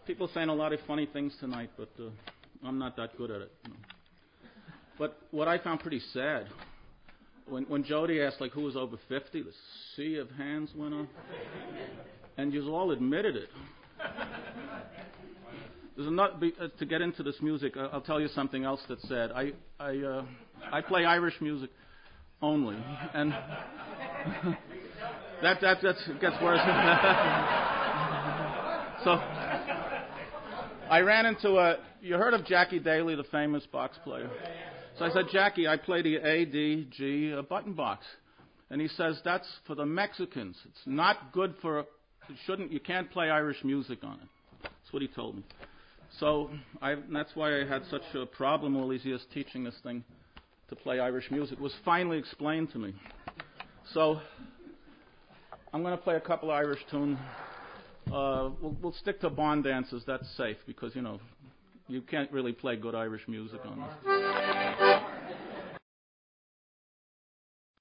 People saying a lot of funny things tonight, but I'm not that good at it. But what I found pretty sad, when Jody asked like who was over 50, the sea of hands went up, and you all admitted it. There's to get into this music, I'll tell you something else that's sad. I play Irish music only, and that gets worse. So I ran into you heard of Jackie Daly, the famous box player? So I said, Jackie, I play the A, D, G button box. And he says, that's for the Mexicans. It's not good you can't play Irish music on it. That's what he told me. So that's why I had such a problem all these years teaching this thing to play Irish music. It was finally explained to me. So I'm going to play a couple of Irish tunes. We'll stick to barn dances. That's safe because, you can't really play good Irish music on this.